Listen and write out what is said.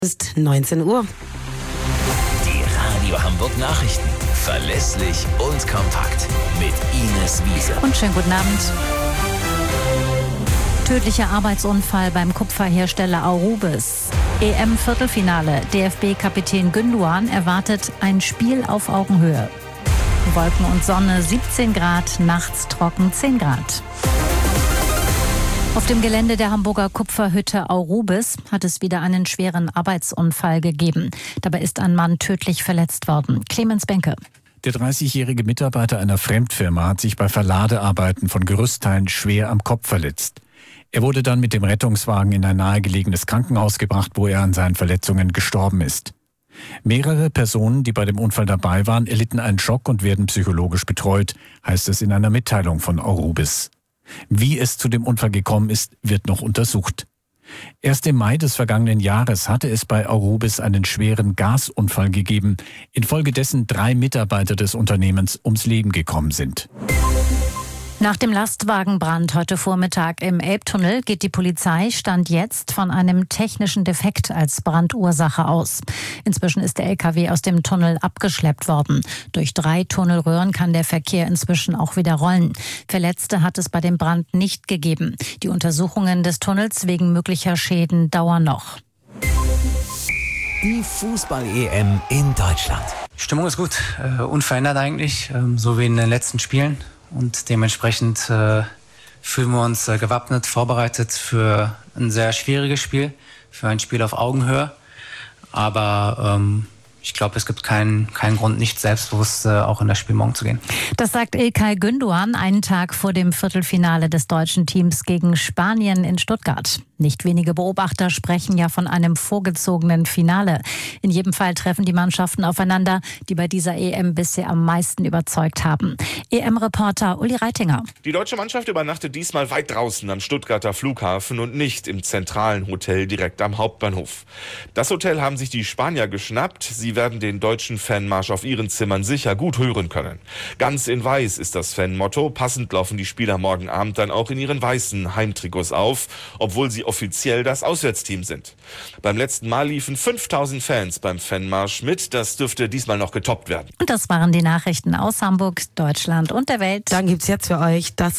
Ist 19 Uhr. Die Radio Hamburg Nachrichten. Verlässlich und kompakt. Mit Ines Wiese. Und schönen guten Abend. Tödlicher Arbeitsunfall beim Kupferhersteller Aurubis. EM-Viertelfinale. DFB-Kapitän Gündoğan erwartet ein Spiel auf Augenhöhe. Wolken und Sonne 17 Grad, nachts trocken 10 Grad. Auf dem Gelände der Hamburger Kupferhütte Aurubis hat es wieder einen schweren Arbeitsunfall gegeben. Dabei ist ein Mann tödlich verletzt worden. Clemens Benke. Der 30-jährige Mitarbeiter einer Fremdfirma hat sich bei Verladearbeiten von Gerüstteilen schwer am Kopf verletzt. Er wurde dann mit dem Rettungswagen in ein nahegelegenes Krankenhaus gebracht, wo er an seinen Verletzungen gestorben ist. Mehrere Personen, die bei dem Unfall dabei waren, erlitten einen Schock und werden psychologisch betreut, heißt es in einer Mitteilung von Aurubis. Wie es zu dem Unfall gekommen ist, wird noch untersucht. Erst im Mai des vergangenen Jahres hatte es bei Aurubis einen schweren Gasunfall gegeben, infolgedessen 3 Mitarbeiter des Unternehmens ums Leben gekommen sind. Nach dem Lastwagenbrand heute Vormittag im Elbtunnel geht die Polizei Stand jetzt von einem technischen Defekt als Brandursache aus. Inzwischen ist der LKW aus dem Tunnel abgeschleppt worden. Durch 3 Tunnelröhren kann der Verkehr inzwischen auch wieder rollen. Verletzte hat es bei dem Brand nicht gegeben. Die Untersuchungen des Tunnels wegen möglicher Schäden dauern noch. Die Fußball-EM in Deutschland. Die Stimmung ist gut, unverändert eigentlich, so wie in den letzten Spielen. Und dementsprechend fühlen wir uns gewappnet, vorbereitet für ein sehr schwieriges Spiel, für ein Spiel auf Augenhöhe. Aber ich glaube, es gibt keinen Grund, nicht selbstbewusst auch in das Spiel morgen zu gehen. Das sagt İlkay Gündoğan einen Tag vor dem Viertelfinale des deutschen Teams gegen Spanien in Stuttgart. Nicht wenige Beobachter sprechen ja von einem vorgezogenen Finale. In jedem Fall treffen die Mannschaften aufeinander, die bei dieser EM bisher am meisten überzeugt haben. EM-Reporter Uli Reitinger. Die deutsche Mannschaft übernachtet diesmal weit draußen am Stuttgarter Flughafen und nicht im zentralen Hotel direkt am Hauptbahnhof. Das Hotel haben sich die Spanier geschnappt. Sie werden den deutschen Fanmarsch auf ihren Zimmern sicher gut hören können. Ganz in weiß ist das Fanmotto. Passend laufen die Spieler morgen Abend dann auch in ihren weißen Heimtrikots auf, obwohl sie offiziell das Auswärtsteam sind. Beim letzten Mal liefen 5000 Fans beim Fanmarsch mit. Das dürfte diesmal noch getoppt werden. Und das waren die Nachrichten aus Hamburg, Deutschland und der Welt. Dann gibt's jetzt für euch das